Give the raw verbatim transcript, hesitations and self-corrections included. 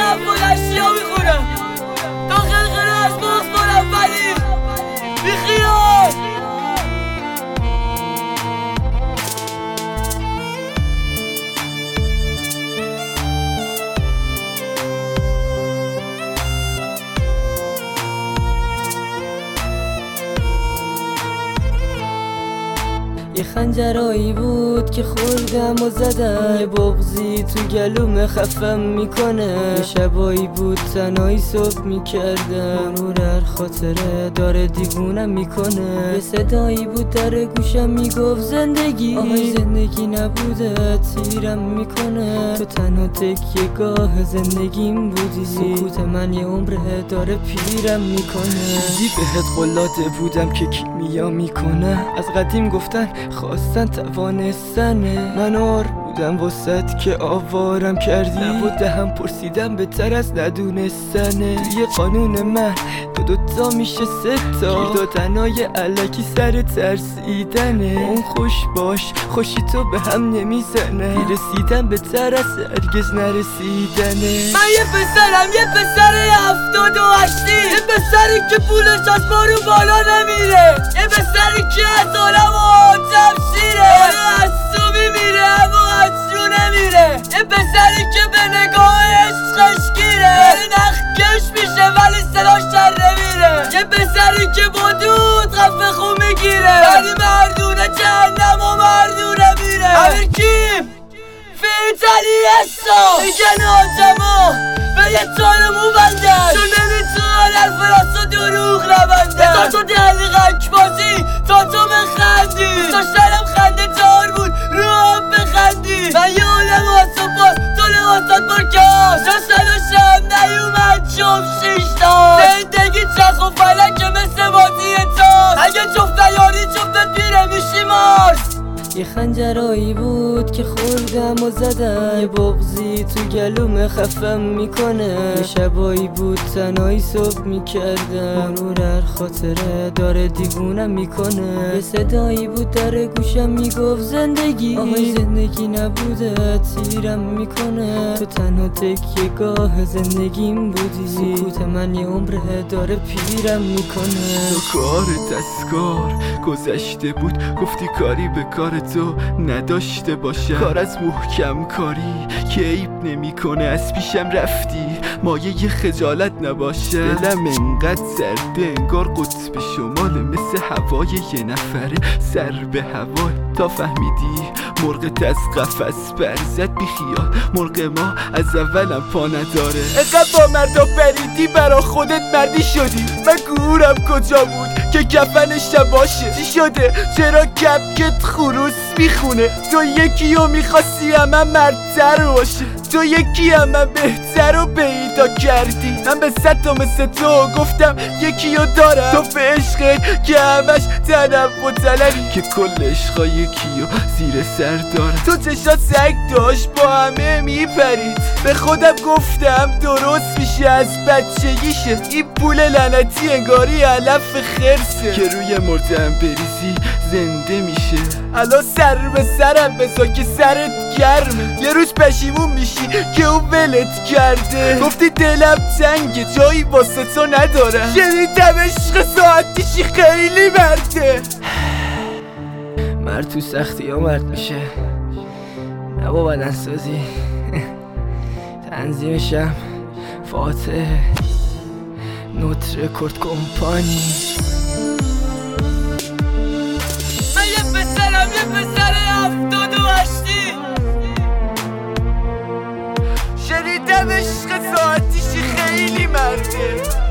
هفتاد اشیا میخورم تا خلقره از باز کنم ولی بیخیال. یه خنجرایی بود که خوردم و زدم، یه بغضی تو گلوم خفم میکنه. یه شبایی بود تنهایی صبح میکردم، مرور هر خاطره داره دیوونم میکنه. یه صدایی بود در گوشم میگفت زندگی آهای زندگی نبوده تیرم میکنه. تو تنها تکیه گاه زندگیم بودی، سکوت من یه عمره داره پیرم میکنه. دیدی بهت قلاده بودم که کیمیا میکنه، از قدیم گفتن خواستن توانستنه. من آر بودم وسط که آوارم کردی، نبوده هم پرسیدم بهتر از ندونستنه. یه قانون من دو دوتا میشه سه تا، گیر دادنای علکی سر ترسیدنه. اون خوش باش خوشی تو به هم نمیزنه، رسیدن بهتر از هرگز نرسیدنه. من یه پسرم یه پسر هفتاد و هشتی، یه پسری که پولش از بارو بالا نمیره، یه پسری که از عالم آدم شیره، از تو میمیره اما از جو نمیره. یه پسری که به نگاه عشقش گیره، نخکش میشه ولی صداش در نمیره. یه پسری که با دود خفه خون میگیره، ولی مردونه جهنم و مردونه میره. امیر کیم فیتالی حسا میگن آدما به یه تارمو بندن، چون نمیتونن حرف راست و دروغ نبندن. تا تو دلقک بازی تا تو بخندی، دوستاش دلم خنده دار بود رو هم بخندی. من یه عالم آسان باز تو لباسات برکاز، چون سلاشم نیومد چوب شیشتاز. زندگی چخ و فلکه مثل بازی تاز، اگه جفت نیاری جفتت پیره میشی مارس. یه خنجرایی بود که خوردم و زدم، یه بغضی تو گلوم خفم میکنه. یه شبایی بود تنهایی صبح میکردم، مرور هر خاطره داره دیوونم میکنه. یه صدایی بود در گوشم میگفت زندگی آهای زندگی نبوده تیرم میکنه. تو تنها تکیه گاه زندگیم بودی، سکوت من یه عمره داره پیرم میکنه. تو کار دستکار گذشته بود، گفتی کاری به کار تو نداشته باشه. کار از محکم کاری که عیب نمی کنه، از پیشم رفتی مایه یه خجالت نباشه. دلم انقدر سرده انگار قطب شماله، مثل هوای یه نفره سر به هوا. تا فهمیدی مرغت از قفس برزد بی خیال، مرغ ما از اولم پا نداره. اقدر با مردا بریدی برا خودت مردی شدی، من گورم کجا بود که کفنشم باشه. چی شده چرا کپکت خروس میخونه؟ تو یکی رو میخواستی همه مردتر باشه، تو یکی همه بهتر رو پیدا کردی. من به صد تا مثل تو گفتم یکی رو دارم، تو به عشقت که همش تنم و طلبی، که کل عشقا یکی رو زیر سر دارم. تو چشات سگ داشت با همه میپرید، به خودم گفتم درست میشه از بچگیشه. این پول لعنتی انگاری علف خرسه، که روی مردم بریزی زنده میشه. الان سر به سرم بذار که سرت گرمه، یه روز پشیمون میشی که اون ولت کرده. گفتی دلم تنگه جایی واسه تو ندارم، شنیدم عشق ساعتیشی خیلی مرده. مرد تو سختی ها مرد میشه، نه با بدنسازی. تنظیمشم فاتح نوت رکورد کمپانی. من یه پسرم یه پسر هفتاد و هشتی، شنیدم عشق ساعتیشی خیلی مرده.